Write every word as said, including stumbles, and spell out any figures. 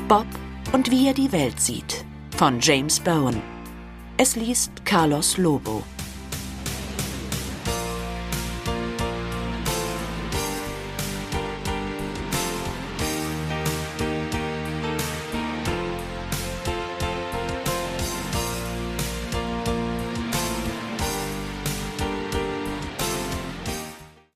Bob und wie er die Welt sieht von James Bowen. Es liest Carlos Lobo.